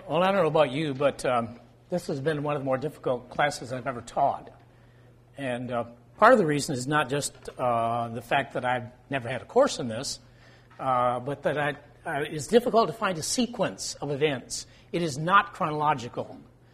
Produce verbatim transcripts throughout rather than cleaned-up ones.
Well, I don't know about you, but um, this has been one of the more difficult classes I've ever taught. And uh, part of the reason is not just uh, the fact that I've never had a course in this, uh, but that I, uh, it's difficult to find a sequence of events. It is not chronological.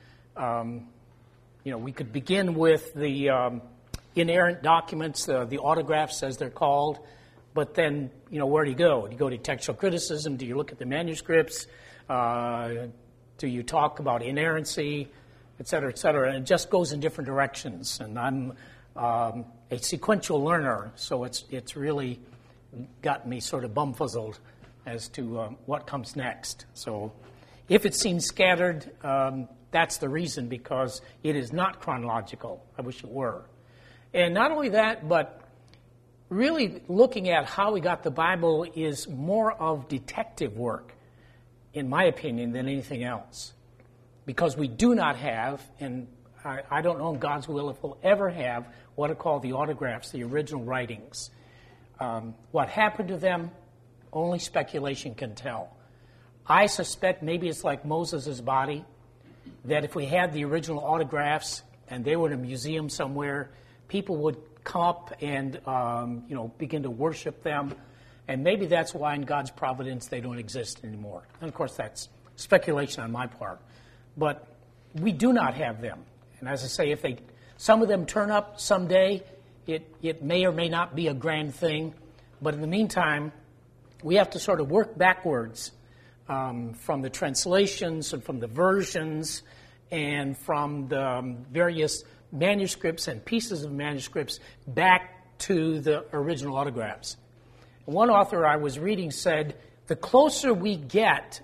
Um, you know, we could begin with the um, inerrant documents, uh, the autographs as they're called, but then, you know, where do you go? Do you go to textual criticism? Do you look at the manuscripts? Uh, do you talk about inerrancy, et cetera, et cetera? And it just goes in different directions. And I'm um, a sequential learner, so it's it's really got me sort of bumfuzzled as to uh, what comes next. So if it seems scattered, um, that's the reason, because it is not chronological. I wish it were. And not only that, but really looking at how we got the Bible is more of detective work, in my opinion, than anything else. Because we do not have, and I, I don't know in God's will if we'll ever have, what are called the autographs, the original writings. Um, what happened to them, only speculation can tell. I suspect maybe it's like Moses' body, that if we had the original autographs and they were in a museum somewhere, people would come up and um, you know begin to worship them. And maybe that's why in God's providence they don't exist anymore. And of course that's speculation on my part. But we do not have them. And as I say, if they, some of them turn up someday, it, it may or may not be a grand thing. But in the meantime, we have to sort of work backwards um, from the translations and from the versions and from the um, various manuscripts and pieces of manuscripts back to the original autographs. One author I was reading said, the closer we get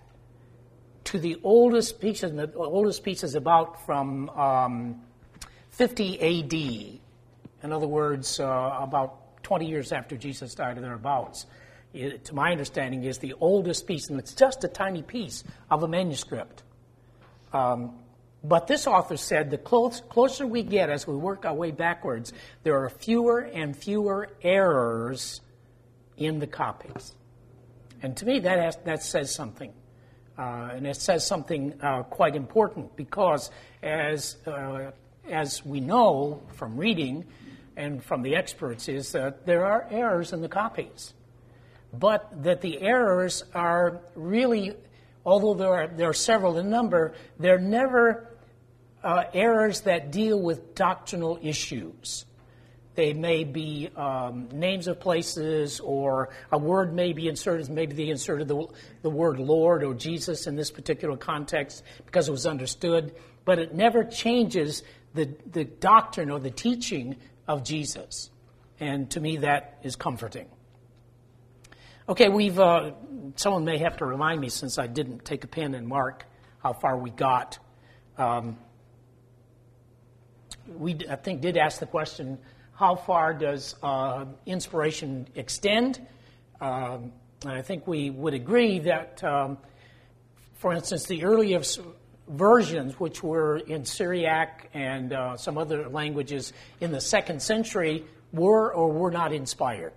to the oldest pieces, and the oldest piece is about from um, fifty A D, in other words, uh, about twenty years after Jesus died or thereabouts, it, to my understanding, is the oldest piece, and it's just a tiny piece of a manuscript. Um, but this author said the close, closer we get as we work our way backwards, there are fewer and fewer errors in the copies. And to me, that has, that says something. Uh, and it says something uh, quite important, because as uh, as we know from reading and from the experts, is that there are errors in the copies. But that the errors are really, although there are, there are several in number, they're never uh, errors that deal with doctrinal issues. They may be um, names of places, or a word may be inserted. Maybe they inserted the, the word Lord or Jesus in this particular context because it was understood. But it never changes the, the doctrine or the teaching of Jesus. And to me, that is comforting. Okay, we've. Uh, someone may have to remind me, since I didn't take a pen and mark how far we got. Um, we, I think, did ask the question, how far does uh, inspiration extend? Um, and I think we would agree that, um, for instance, the earliest versions, which were in Syriac and uh, some other languages in the second century, were or were not inspired.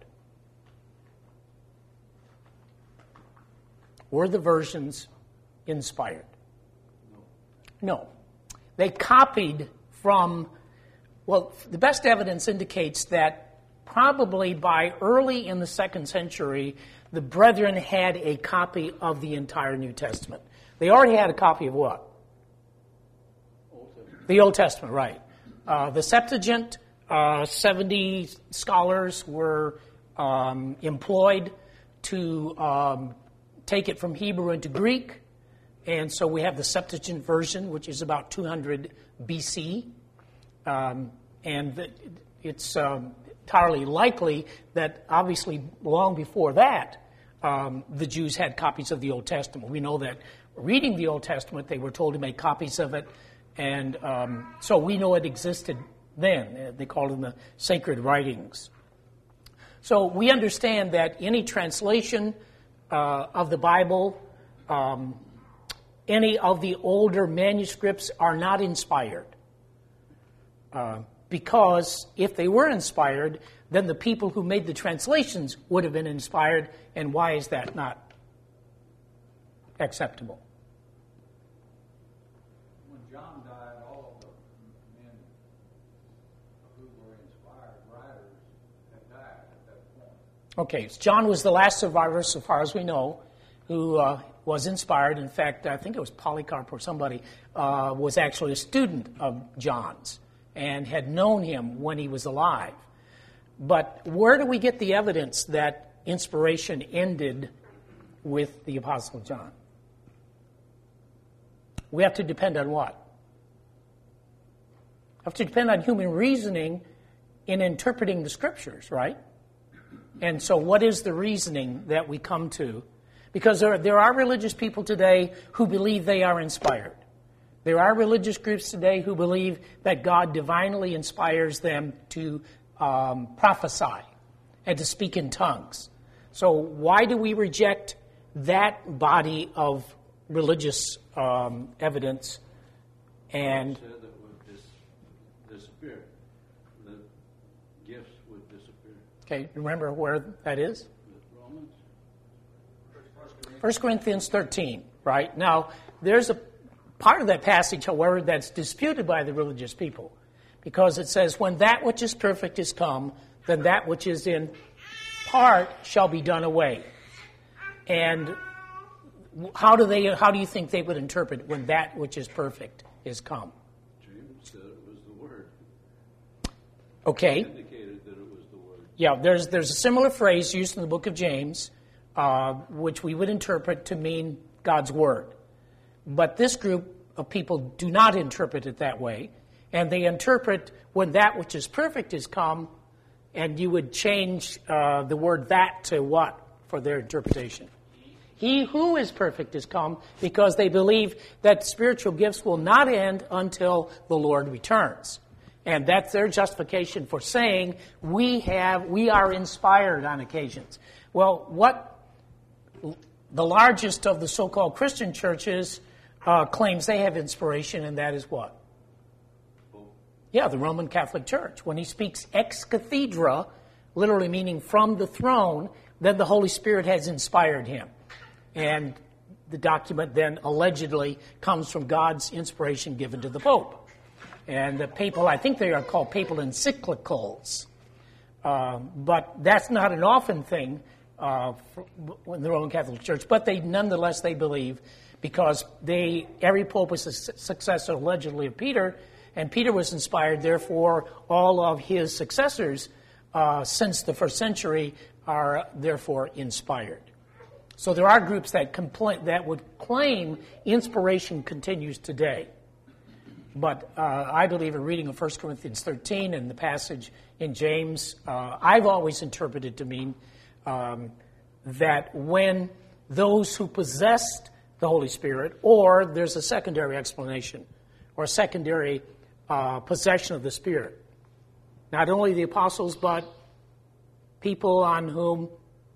Were the versions inspired? No. They copied from... Well, the best evidence indicates that probably by early in the second century, the brethren had a copy of the entire New Testament. They already had a copy of what? Old the Old Testament, right. Uh, the Septuagint, uh, seventy scholars were um, employed to um, take it from Hebrew into Greek. And so we have the Septuagint version, which is about two hundred B C. Um, and the, it's um, entirely likely that, obviously, long before that, um, the Jews had copies of the Old Testament. We know that reading the Old Testament, they were told to make copies of it, and um, so we know it existed then. They called them the sacred writings. So we understand that any translation uh, of the Bible, um, any of the older manuscripts are not inspired. Uh, because if they were inspired, then the people who made the translations would have been inspired, and why is that not acceptable? John died, all of the men who were inspired writers had died at that point. Okay, so John was the last survivor, so far as we know, who uh, was inspired. In fact, I think it was Polycarp or somebody uh, was actually a student of John's and had known him when he was alive. But where do we get the evidence that inspiration ended with the Apostle John? We have to depend on what? We have to depend on human reasoning in interpreting the Scriptures, right? And so what is the reasoning that we come to? Because there, there are religious people today who believe they are inspired. There are religious groups today who believe that God divinely inspires them to um, prophesy and to speak in tongues. So why do we reject that body of religious um, evidence? And said that would dis- disappear. The gifts would disappear. Okay, remember where that is? Romans? First Corinthians thirteen, right? Now, there's a part of that passage, however, that's disputed by the religious people. Because it says, when that which is perfect is come, then that which is in part shall be done away. And how do they? How do you think they would interpret when that which is perfect is come? James said it was the Word. Okay. It indicated that it was the Word. Yeah, there's there's a similar phrase used in the book of James, uh, which we would interpret to mean God's Word. But this group of people do not interpret it that way. And they interpret when that which is perfect is come, and you would change uh, the word that to what for their interpretation? He who is perfect is come, because they believe that spiritual gifts will not end until the Lord returns. And that's their justification for saying we have we are inspired on occasions. Well, what the largest of the so-called Christian churches uh, claims they have inspiration, and that is what? Yeah, the Roman Catholic Church. When he speaks ex cathedra, literally meaning from the throne, then the Holy Spirit has inspired him. And the document then allegedly comes from God's inspiration given to the Pope. And the papal, I think they are called papal encyclicals. Uh, but that's not an often thing uh, in the Roman Catholic Church. But they nonetheless, they believe, because they every pope was a successor allegedly of Peter, and Peter was inspired, therefore all of his successors uh, since the first century are therefore inspired. So there are groups that complain, that would claim inspiration continues today. But uh, I believe a reading of First Corinthians thirteen and the passage in James, uh, I've always interpreted to mean um, that when those who possessed the Holy Spirit, or there's a secondary explanation, or a secondary uh, possession of the Spirit, not only the apostles, but people on whom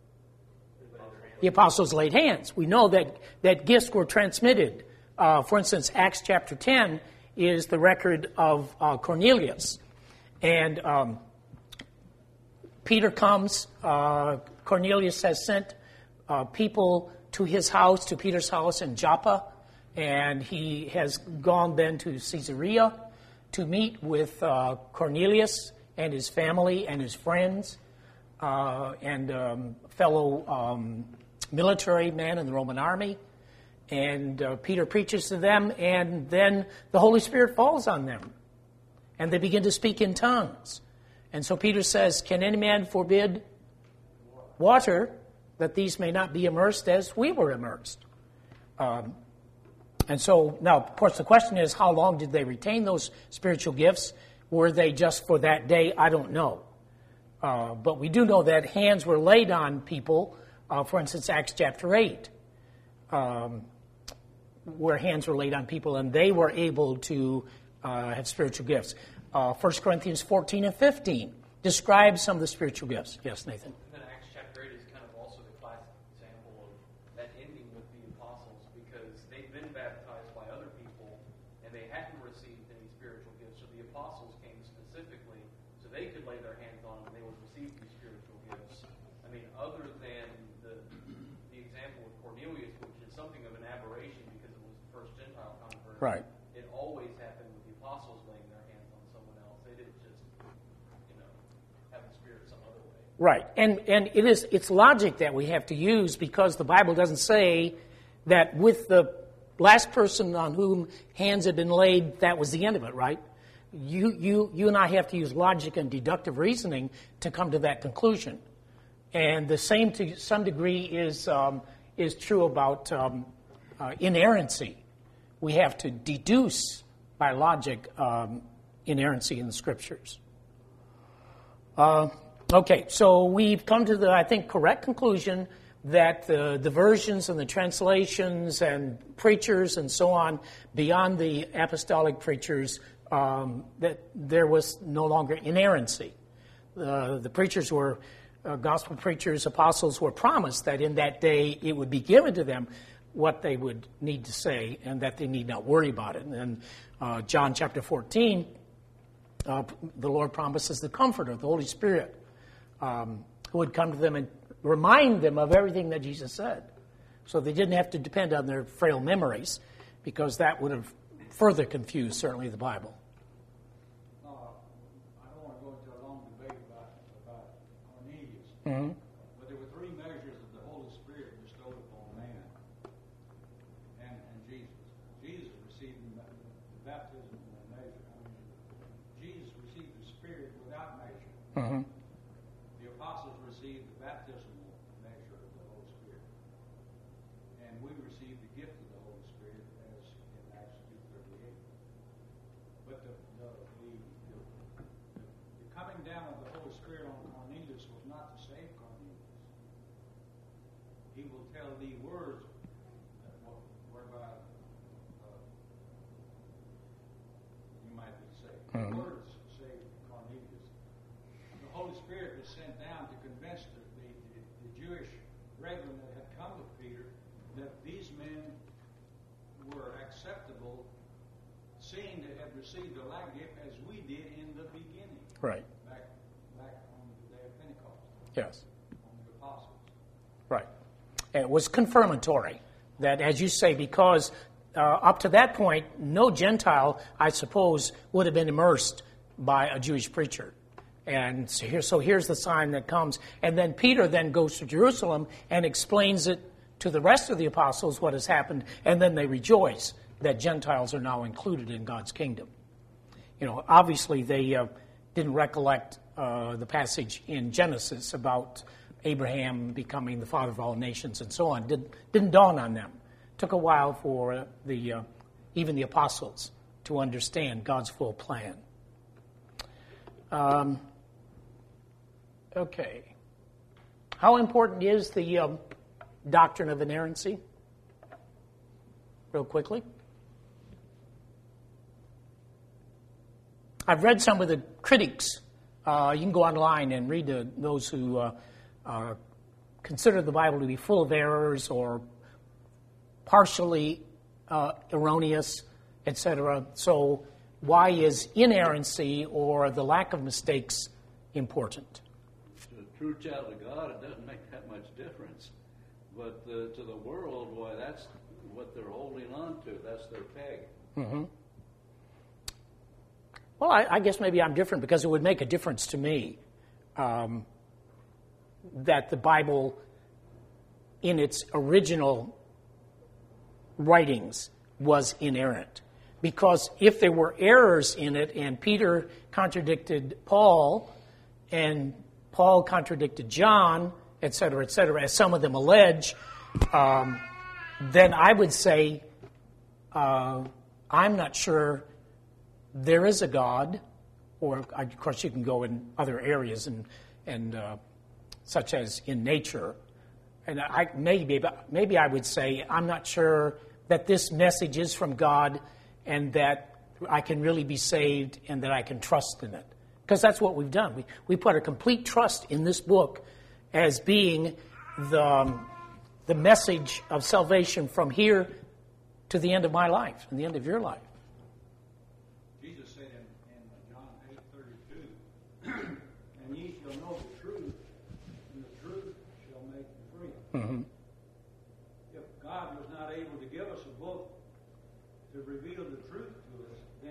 the apostles laid hands. We know that, that gifts were transmitted. Uh, for instance, Acts chapter ten is the record of uh, Cornelius. And um, Peter comes, uh, Cornelius has sent uh, people to his house, to Peter's house in Joppa, and he has gone then to Caesarea to meet with uh, Cornelius and his family and his friends uh, and um, fellow um, military men in the Roman army. And uh, Peter preaches to them, and then the Holy Spirit falls on them. And they begin to speak in tongues. And so Peter says, can any man forbid water that these may not be immersed as we were immersed? Um, and so, now, of course, the question is, how long did they retain those spiritual gifts? Were they just for that day? I don't know. Uh, but we do know that hands were laid on people, uh, for instance, Acts chapter eight. Um, where hands were laid on people and they were able to uh, have spiritual gifts. Uh, First Corinthians fourteen and fifteen describes some of the spiritual gifts. Yes, Nathan? And then Acts chapter eight is kind of also the classic example of that ending with the apostles, because they'd been baptized by other people and they hadn't received any spiritual gifts. So the apostles came specifically so they could lay their hands on them and they would receive these spiritual gifts. I mean, other than the, the example of Cornelius, which is something of an aberration, right. It always apostles laying their hands on someone else. They didn't just, you know, have the Spirit some other way. Right. And and it is it's logic that we have to use, because the Bible doesn't say that with the last person on whom hands had been laid, that was the end of it, right? You you you and I have to use logic and deductive reasoning to come to that conclusion. And the same to some degree is um, is true about um, uh, inerrancy. We have to deduce by logic um, inerrancy in the Scriptures. Uh, okay, so we've come to the, I think, correct conclusion that the, the versions and the translations and preachers and so on, beyond the apostolic preachers, um, that there was no longer inerrancy. Uh, the preachers were, uh, gospel preachers, apostles were promised that in that day it would be given to them what they would need to say, and that they need not worry about it. And then uh, John chapter fourteen, uh, the Lord promises the Comforter, the Holy Spirit, um, who would come to them and remind them of everything that Jesus said. So they didn't have to depend on their frail memories, because that would have further confused, certainly, the Bible. Uh, I don't want to go into a long debate about, about Cornelius, Mm-hmm. but there were three measures of the Holy Spirit bestowed upon man and, and Jesus. Jesus received the the baptism in a measure. I mean, Jesus received the Spirit without measure. Mm-hmm. The apostles received the baptismal measure of the Holy Spirit. And we received the gift of the Holy Spirit as in Acts two thirty-eight. But the, the, the, the, the coming down of the Holy Spirit on Cornelius was not to save Cornelius. He will tell thee words that what, whereby uh, you might be saved. Mhm. Words saved Cornelius. The Holy Spirit was sent down to convince the, the, the, the Jewish brethren that had come to Peter that these men were acceptable, seeing they had received the like gift as we did in the beginning, Right. back back on the day of Pentecost, Yes. on the apostles. Right. And it was confirmatory that, as you say, because uh, up to that point, no Gentile, I suppose, would have been immersed by a Jewish preacher. And so, here, so here's the sign that comes. And then Peter then goes to Jerusalem and explains it to the rest of the apostles what has happened, and then they rejoice that Gentiles are now included in God's kingdom. You know, obviously they uh, didn't recollect uh, the passage in Genesis about Abraham becoming the father of all nations and so on. Did, didn't dawn on them. Took a while for uh, the uh, even the apostles to understand God's full plan. Um, okay. How important is the um, doctrine of inerrancy? Real quickly. I've read some of the critics. Uh, you can go online and read the, those who uh, uh, consider the Bible to be full of errors or partially uh, erroneous, et cetera. So why is inerrancy or the lack of mistakes important? To a true child of God, it doesn't make that much difference. But uh, to the world, why, that's what they're holding on to. That's their peg. Mm-hmm. Well, I, I guess maybe I'm different, because it would make a difference to me um, that the Bible, in its original writings, was inerrant. Because if there were errors in it, and Peter contradicted Paul, and Paul contradicted John, et cetera, et cetera, as some of them allege, um, then I would say uh, I'm not sure there is a God, or of course you can go in other areas, and and uh, such as in nature, and I maybe maybe I would say I'm not sure that this message is from God, and that I can really be saved, and that I can trust in it, because that's what we've done. We we put a complete trust in this book as being the um, the message of salvation from here to the end of my life and the end of your life. Jesus said in, in John eight thirty-two, and ye shall know the truth, and the truth shall make you free. Mm-hmm. If God was not able to give us a book to reveal the truth to us, then it's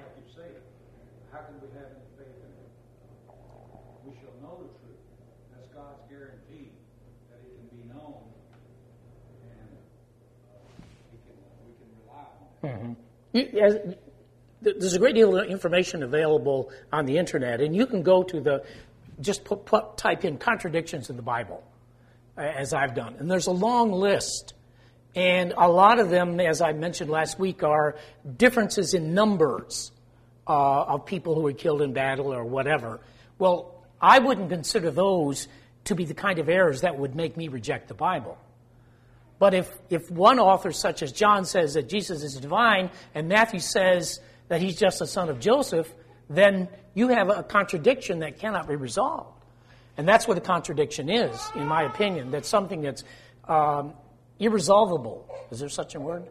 like you say, how can we have any faith in it? We shall know the truth. That's God's guarantee that it can be known, and uh, we can we can rely on it. Mm-hmm. You, as, there's a great deal of information available on the internet, and you can go to the just put, put, type in contradictions in the Bible, as I've done, and there's a long list. And a lot of them, as I mentioned last week, are differences in numbers uh, of people who were killed in battle or whatever. Well, I wouldn't consider those to be the kind of errors that would make me reject the Bible. But if, if one author, such as John, says that Jesus is divine, and Matthew says that he's just a son of Joseph, then you have a contradiction that cannot be resolved. And that's what a contradiction is, in my opinion. That's something that's Um, irresolvable. Is there such a word?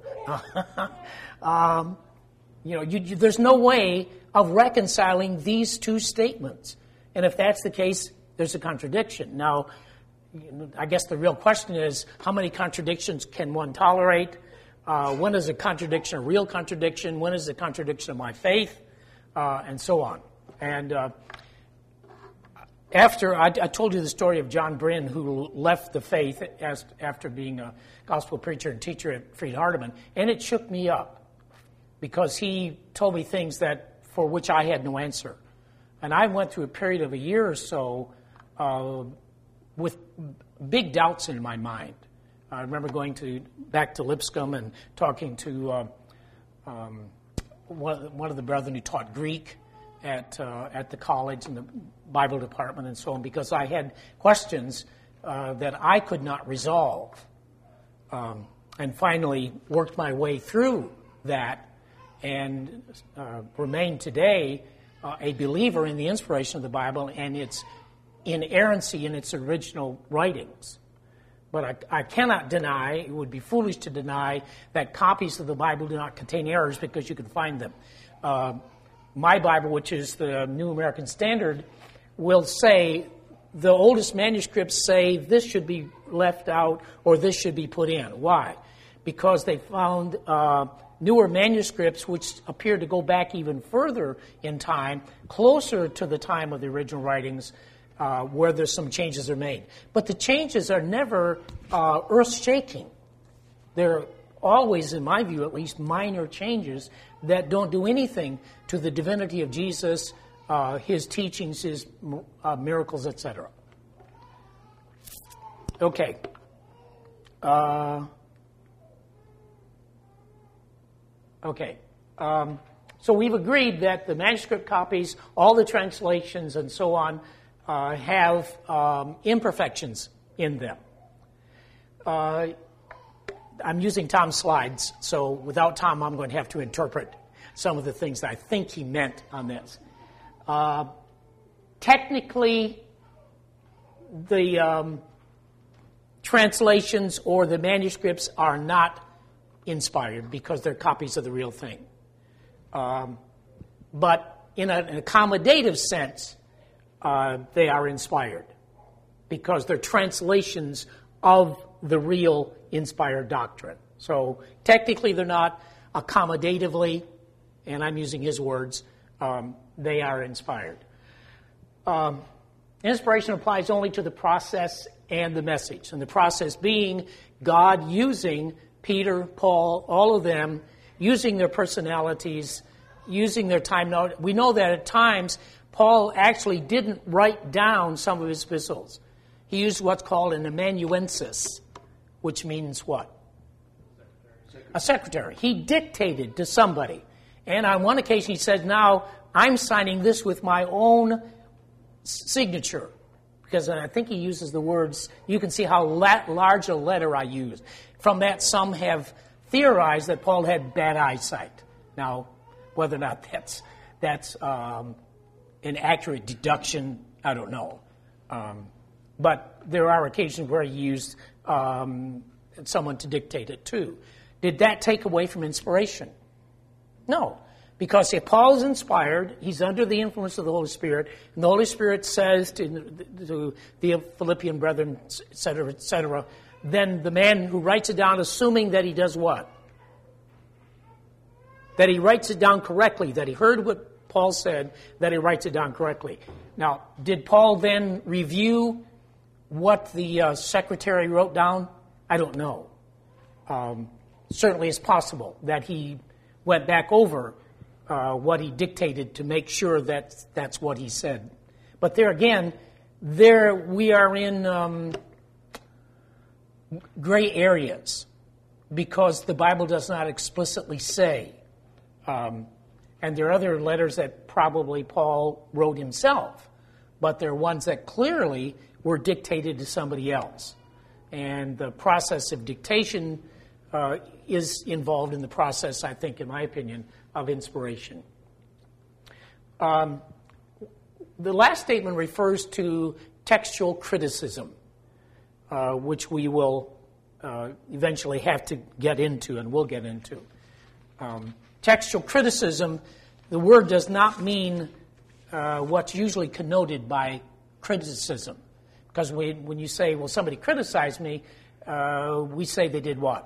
um, you know, you, you, there's no way of reconciling these two statements. And if that's the case, there's a contradiction. Now, I guess the real question is, how many contradictions can one tolerate? Uh, when is a contradiction a real contradiction? When is a contradiction of my faith? Uh, and so on. And uh, After, I, I told you the story of John Bryn, who left the faith as, after being a gospel preacher and teacher at Freed Hardeman, and it shook me up because he told me things that for which I had no answer. And I went through a period of a year or so uh, with big doubts in my mind. I remember going to back to Lipscomb and talking to uh, um, one, one of the brethren who taught Greek at uh, at the college in the Bible department and so on, because I had questions uh, that I could not resolve. Um, and finally worked my way through that and uh, remain today uh, a believer in the inspiration of the Bible and its inerrancy in its original writings. But I, I cannot deny, it would be foolish to deny, that copies of the Bible do not contain errors because you can find them. Uh, my Bible, which is the New American Standard, will say the oldest manuscripts say this should be left out or this should be put in. Why? Because they found uh, newer manuscripts which appear to go back even further in time, closer to the time of the original writings, uh, where there's some changes are made. But the changes are never uh, earth-shaking. They're always, in my view at least, minor changes that don't do anything to the divinity of Jesus, uh, his teachings, his uh, miracles, et cetera. Okay. Uh, okay. Um, so we've agreed that the manuscript copies, all the translations, and so on, uh, have um, imperfections in them. Uh, I'm using Tom's slides, so without Tom, I'm going to have to interpret some of the things that I think he meant on this. Uh, technically, the um, translations or the manuscripts are not inspired because they're copies of the real thing. Um, but in a, an accommodative sense, uh, they are inspired because they're translations of the real inspired doctrine. So technically they're not, accommodatively, and I'm using his words, um, they are inspired. Um, inspiration applies only to the process and the message. And the process being God using Peter, Paul, all of them, using their personalities, using their time. Now, we know that at times Paul actually didn't write down some of his epistles. He used what's called an amanuensis, which means what? Secretary. A secretary. He dictated to somebody. And on one occasion he said, now I'm signing this with my own signature. Because I think he uses the words, you can see how la- large a letter I used. From that, some have theorized that Paul had bad eyesight. Now, whether or not that's, that's um, an accurate deduction, I don't know. Um, but there are occasions where he used um, someone to dictate it too. Did that take away from inspiration? No. Because if Paul is inspired, he's under the influence of the Holy Spirit, and the Holy Spirit says to, to the Philippian brethren, et cetera, et cetera, then the man who writes it down, assuming that he does what? that he writes it down correctly, that he heard what Paul said, that he writes it down correctly. Now, did Paul then review what the uh, secretary wrote down? I don't know. Um, certainly it's possible that he went back over uh, what he dictated to make sure that that's what he said. But there again, there we are in um, gray areas because the Bible does not explicitly say. Um, and there are other letters that probably Paul wrote himself, but there are ones that clearly were dictated to somebody else. And the process of dictation uh, is involved in the process, I think, in my opinion, of inspiration. Um, the last statement refers to textual criticism, uh, which we will uh, eventually have to get into, and we'll get into. Um, textual criticism, the word does not mean uh, what's usually connoted by criticism. Because we, when you say, well, somebody criticized me, uh, we say they did what?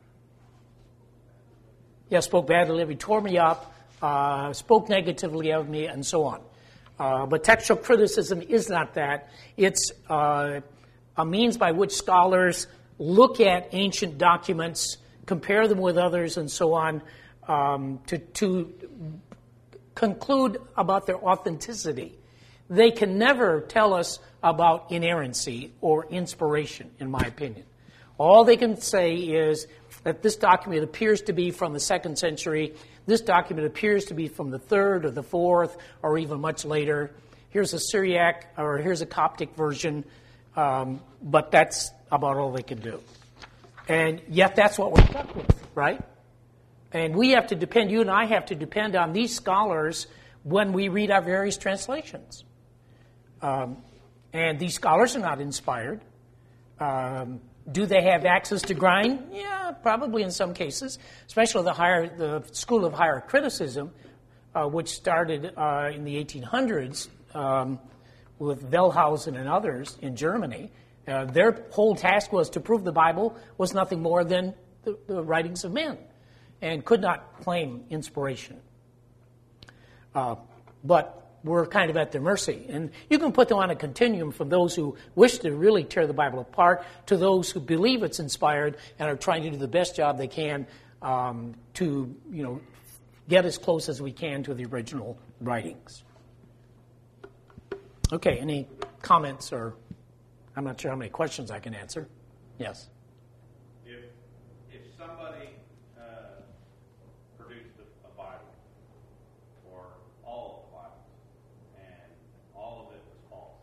Yeah, spoke badly of me, tore me up, uh, spoke negatively of me, and so on. Uh, but textual criticism is not that. It's uh, a means by which scholars look at ancient documents, compare them with others, and so on, um, to, to conclude about their authenticity. They can never tell us about inerrancy or inspiration, in my opinion. All they can say is that this document appears to be from the second century, this document appears to be from the third or the fourth or even much later. Here's a Syriac or here's a Coptic version, um, but that's about all they can do. And yet that's what we're stuck with, right? And we have to depend, you and I have to depend on these scholars when we read our various translations. Um, and these scholars are not inspired. Um, do they have access to grind? Yeah, probably in some cases, especially the higher the school of higher criticism, uh, which started uh, in the eighteen hundreds um, with Wellhausen and others in Germany. Uh, their whole task was to prove the Bible was nothing more than the, the writings of men, and could not claim inspiration. Uh, but we're kind of at their mercy. And you can put them on a continuum from those who wish to really tear the Bible apart to those who believe it's inspired and are trying to do the best job they can um, to, you know, get as close as we can to the original writings. Okay, any comments or I'm not sure how many questions I can answer. Yes? If if somebody uh, produced a, a Bible or all of the Bible, and all of it was false,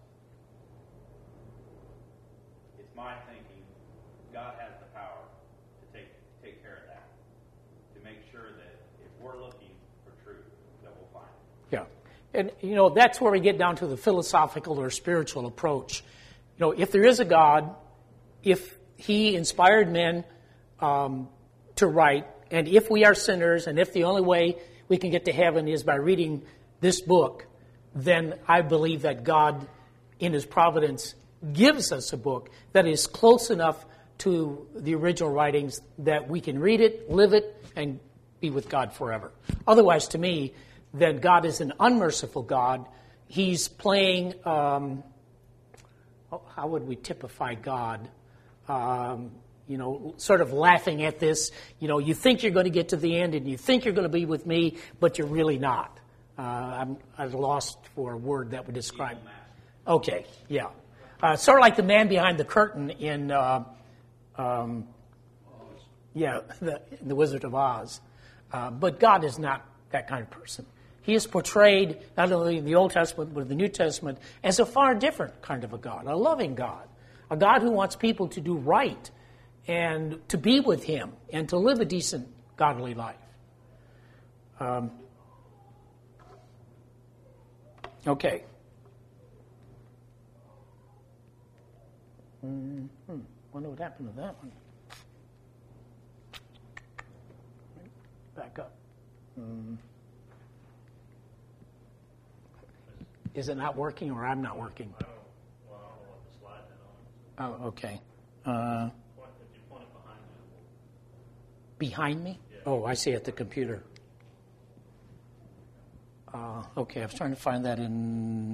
it's my thinking God has the power to take take care of that, to make sure that if we're looking for truth, that we'll find it. Yeah. And, you know, that's where we get down to the philosophical or spiritual approach. You know, if there is a God, if he inspired men um, to write, and if we are sinners, and if the only way we can get to heaven is by reading this book, then I believe that God, in his providence, gives us a book that is close enough to the original writings that we can read it, live it, and be with God forever. Otherwise, to me, then God is an unmerciful God. He's playing, um, how would we typify God? Um, you know, sort of laughing at this. You know, you think you're going to get to the end and you think you're going to be with me, but you're really not. Uh, I'm at a loss for a word that would describe. Okay, yeah. Uh, sort of like the man behind the curtain in, uh, um, yeah, the, the Wizard of Oz. Uh, but God is not that kind of person. He is portrayed, not only in the Old Testament, but in the New Testament, as a far different kind of a God, a loving God, a God who wants people to do right and to be with him and to live a decent, godly life. Um, okay. Mm-hmm. Wonder what happened to that one. Back up. Mm. Is it not working or I'm not working? Oh, well, I don't know what the slide had on. Oh, okay. Uh, If you point it behind you. behind me? Yeah. Oh, I see at the computer. Uh, okay, I was trying to find that in...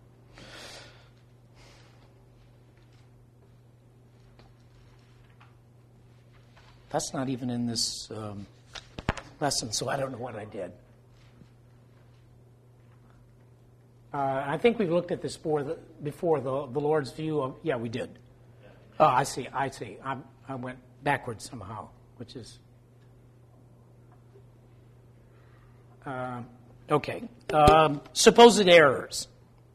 That's not even in this um, lesson, so I don't know what I did. Uh, I think we've looked at this before, the, before the, the Lord's view of... Yeah, we did. Oh, I see, I see. I, I went backwards somehow, which is... Uh, okay. Um, supposed errors.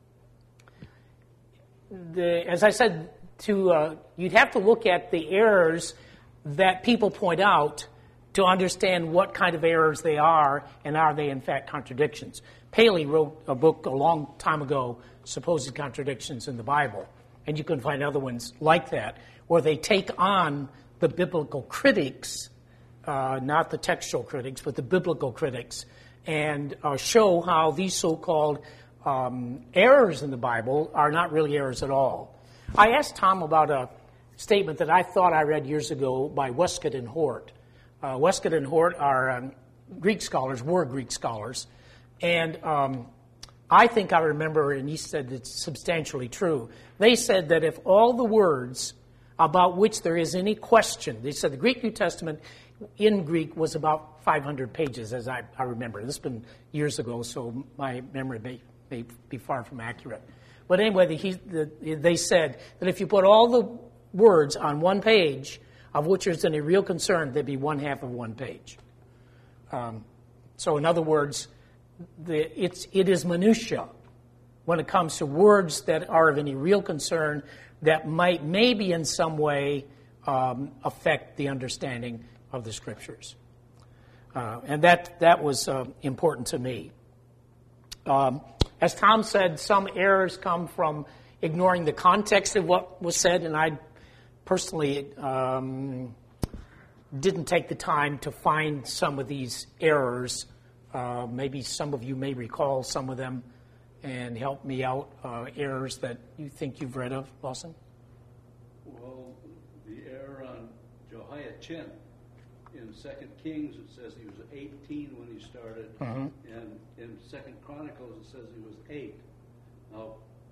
The, as I said, to uh, you'd have to look at the errors that people point out to understand what kind of errors they are, and are they in fact contradictions. Paley wrote a book a long time ago, Supposed Contradictions in the Bible, and you can find other ones like that, where they take on the biblical critics, uh, not the textual critics, but the biblical critics, and uh, show how these so-called um, errors in the Bible are not really errors at all. I asked Tom about a statement that I thought I read years ago by Westcott and Hort. Uh, Westcott and Hort are um, Greek scholars, were Greek scholars, and um, I think I remember, and he said it's substantially true, they said that if all the words about which there is any question, they said the Greek New Testament in Greek was about five hundred pages, as I, I remember. This has been years ago, so my memory may, may be far from accurate. But anyway, the, he, the, they said that if you put all the words on one page, of which there's any real concern, there'd be one half of one page. Um, so in other words, the, it's, it is minutia when it comes to words that are of any real concern that might maybe in some way um, affect the understanding of the Scriptures. Uh, and that, that was uh, important to me. Um, as Tom said, some errors come from ignoring the context of what was said, and I personally um, didn't take the time to find some of these errors. Uh, maybe some of you may recall some of them and help me out, uh, errors that you think you've read of, Lawson? Well, the error on Jehoiachin in Second Kings, it says he was eighteen when he started, Mm-hmm. and in Second Chronicles it says he was eight. Now,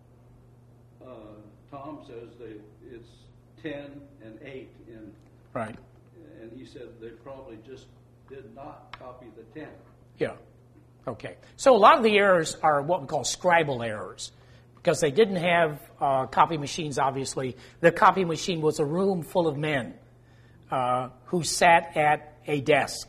uh, Tom says they it's ten and eight in, Right. and he said they probably just did not copy the ten. Yeah. Okay. So a lot of the errors are what we call scribal errors, because they didn't have uh, copy machines, obviously. The copy machine was a room full of men uh, who sat at a desk.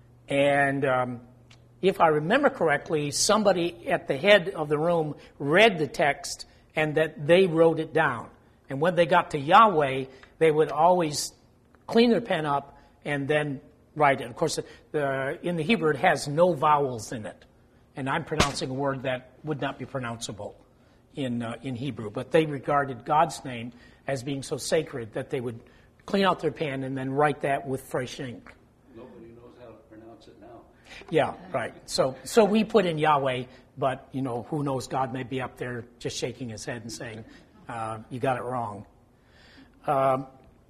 And um, if I remember correctly, somebody at the head of the room read the text and that they wrote it down. And when they got to Yahweh, they would always clean their pen up and then write it. Of course, the, in the Hebrew, it has no vowels in it. And I'm pronouncing a word that would not be pronounceable in uh, in Hebrew. But they regarded God's name as being so sacred that they would clean out their pen and then write that with fresh ink. Nobody knows how to pronounce it now. Yeah, right. So so we put in Yahweh, but, you know, who knows, God may be up there just shaking his head and saying, uh, you got it wrong. Um,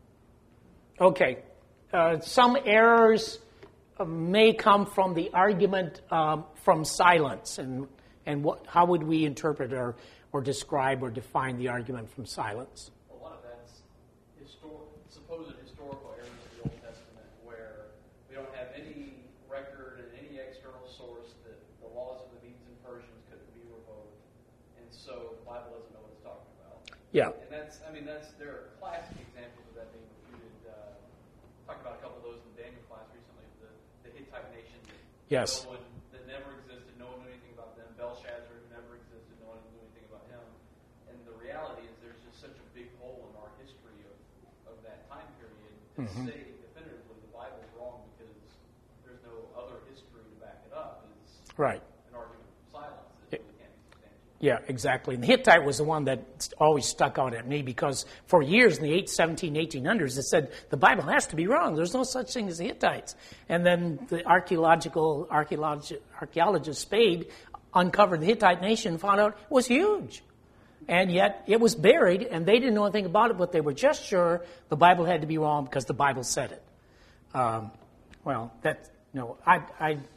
okay. Uh, some errors uh, may come from the argument um, from silence. And and what, how would we interpret or, or describe or define the argument from silence? A lot of that's histor- supposed historical errors of the Old Testament, where we don't have any record and any external source that the laws of the Medes and Persians couldn't be revoked, and so the Bible doesn't know what it's talking about. Yeah. And that's, I mean, that's there are classic examples of that being refuted. Uh, talked about a couple of those in Daniel class recently. The, the Hittite nation. That Yes. No one, that never existed. No one knew anything about them. Belshazzar, who never existed. No one knew anything about him. And the reality is, there's just such a big hole in our history of, of that time period to Mhm. say definitively the Bible's wrong because there's no other history to back it up. Is Right. an argument of silence that really can't be substantiated. Yeah, exactly. And the Hittite was the one that always stuck out at me, because for years in the eight, seventeen, eighteen hundreds, it said the Bible has to be wrong. There's no such thing as the Hittites. And then the archaeological archaeologist, archaeologist Spade uncovered the Hittite nation and found out it was huge. And yet it was buried, and they didn't know anything about it, but they were just sure the Bible had to be wrong because the Bible said it. Um, well, that, no, I, I,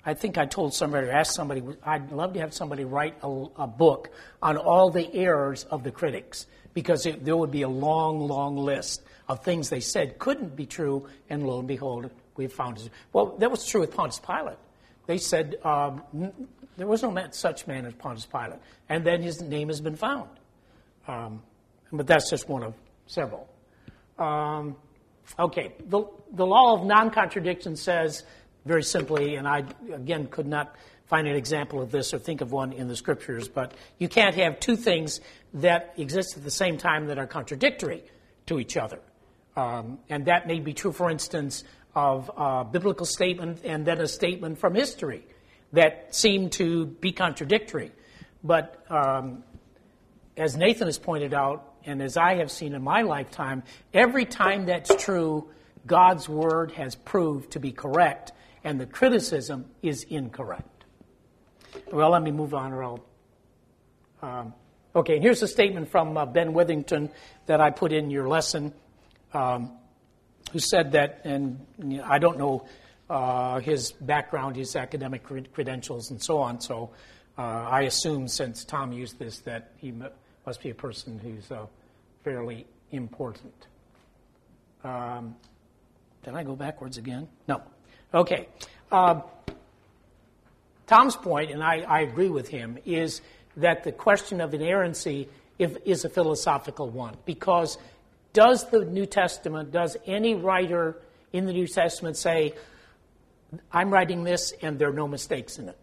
I think I told somebody, or asked somebody, I'd love to have somebody write a, a book on all the errors of the critics, because it, there would be a long, long list of things they said couldn't be true, and lo and behold, we found it. Well, that was true with Pontius Pilate. They said um, n- there was no man, such man as Pontius Pilate, and then his name has been found. Um, but that's just one of several. Um, okay, the, the law of non-contradiction says, very simply, and I, again, could not find an example of this or think of one in the Scriptures, but you can't have two things that exist at the same time that are contradictory to each other. Um, and that may be true, for instance, of a biblical statement and then a statement from history that seem to be contradictory. But um, as Nathan has pointed out, and as I have seen in my lifetime, every time that's true, God's Word has proved to be correct, and the criticism is incorrect. Well, let me move on, or I'll... Um, okay, here's a statement from uh, Ben Withington that I put in your lesson, um, who said that, and you know, I don't know uh, his background, his academic cred- credentials, and so on, so uh, I assume, since Tom used this, that he m- must be a person who's uh, fairly important. Um, did I go backwards again? No. Okay. Uh, Tom's point, and I, I agree with him, is that the question of inerrancy if, is a philosophical one. Because does the New Testament, does any writer in the New Testament say, I'm writing this and there are no mistakes in it?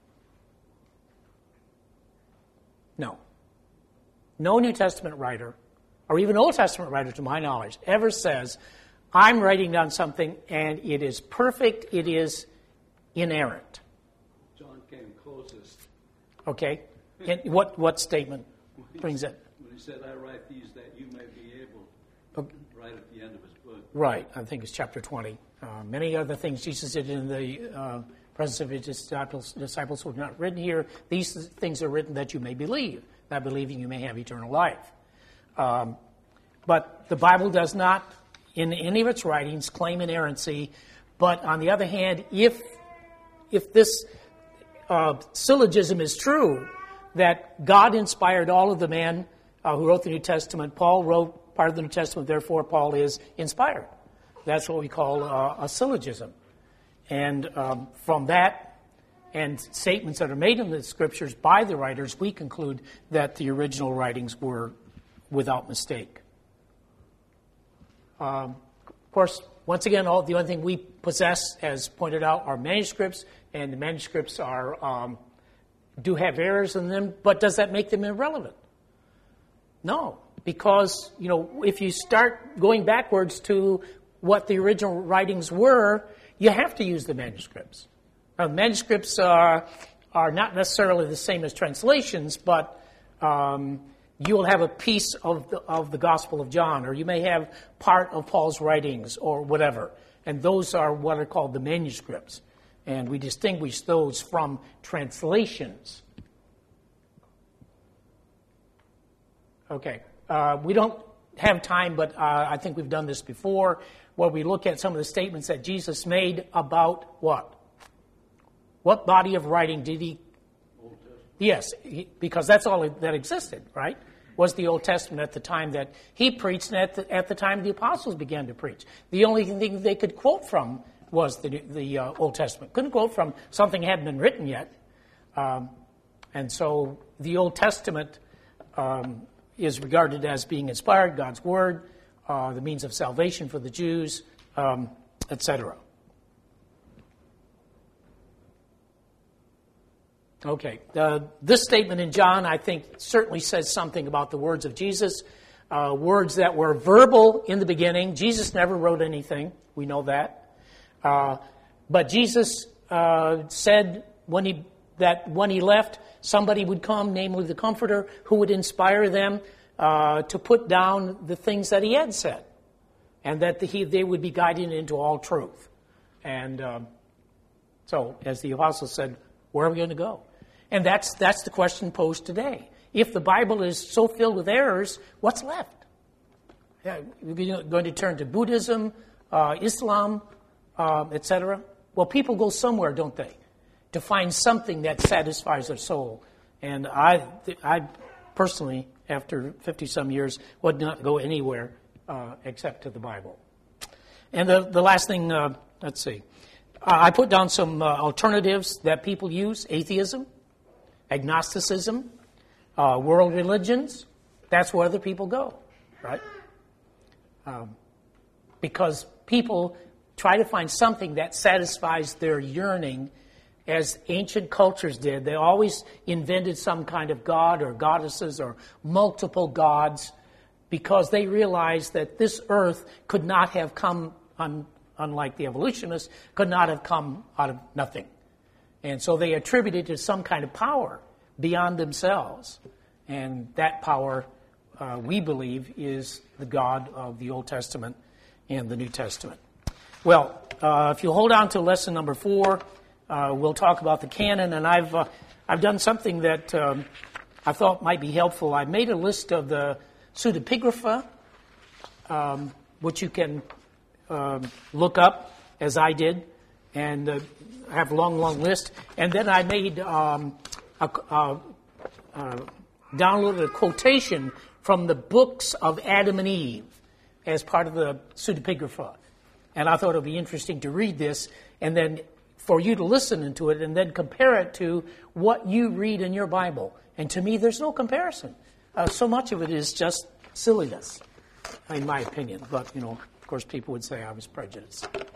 No. No New Testament writer, or even Old Testament writer to my knowledge, ever says, I'm writing down something and it is perfect, it is inerrant. John came closest. Okay? And what, what statement brings it? When he said, I write these that you may be able, Okay. right at the end of his book. Right, I think it's chapter twenty. Uh, many other things Jesus did in the uh, presence of his disciples, disciples who are not written here. These things are written that you may believe. That believing you may have eternal life. Um, but the Bible does not, in any of its writings, claim inerrancy. But on the other hand, if if this uh, syllogism is true, that God inspired all of the men uh, who wrote the New Testament, Paul wrote part of the New Testament, therefore Paul is inspired. That's what we call uh, a syllogism. And um, from that and statements that are made in the Scriptures by the writers, we conclude that the original writings were without mistake. Um, of course, once again, all, the only thing we possess, as pointed out, are manuscripts, and the manuscripts are um, do have errors in them, but does that make them irrelevant? No, because, you know, if you start going backwards to what the original writings were, you have to use the manuscripts. Now, the manuscripts are, are not necessarily the same as translations, but um, you will have a piece of the, of the Gospel of John, or you may have part of Paul's writings, or whatever. And those are what are called the manuscripts. And we distinguish those from translations. Okay. Uh, we don't have time, but uh, I think we've done this before, where we look at some of the statements that Jesus made about what? What body of writing did he... Yes, he, because that's all that existed, right? Was the Old Testament at the time that he preached and at the, at the time the apostles began to preach. The only thing they could quote from was the, the uh, Old Testament. Couldn't quote from something that hadn't been written yet. Um, and so the Old Testament um, is regarded as being inspired, God's Word, uh, the means of salvation for the Jews, um, et cetera. Okay. Uh, this statement in John, I think, certainly says something about the words of Jesus. Uh, words that were verbal in the beginning. Jesus never wrote anything. We know that. Uh, but Jesus uh, said when he, that when he left, somebody would come, namely the Comforter, who would inspire them uh, to put down the things that he had said. And that the, he, they would be guided into all truth. And um, so, as the apostle said, where are we going to go? And that's that's the question posed today. If the Bible is so filled with errors, what's left? Yeah, we're going to turn to Buddhism, uh, Islam, uh, et cetera. Well, people go somewhere, don't they? to find something that satisfies their soul. And I, I personally, after fifty-some years, would not go anywhere uh, except to the Bible. And the, the last thing, uh, let's see. Uh, I put down some uh, alternatives that people use: atheism, agnosticism, uh, world religions. That's where other people go, right? Um, because people try to find something that satisfies their yearning, as ancient cultures did. They always invented some kind of god or goddesses or multiple gods because they realized that this earth could not have come, un, unlike the evolutionists, could not have come out of nothing. And so they attributed to some kind of power beyond themselves. And that power, uh, we believe, is the God of the Old Testament and the New Testament. Well, uh, if you hold on to lesson number four, uh, we'll talk about the canon. And I've uh, I've done something that um, I thought might be helpful. I made a list of the pseudepigrapha, um, which you can um, look up, as I did, and uh, have a long, long list. And then I made um, a, a, a downloaded a quotation from the books of Adam and Eve as part of the pseudepigrapha. And I thought it would be interesting to read this and then for you to listen to it and then compare it to what you read in your Bible. And to me, there's no comparison. Uh, so much of it is just silliness, in my opinion. But, you know, of course, people would say I was prejudiced.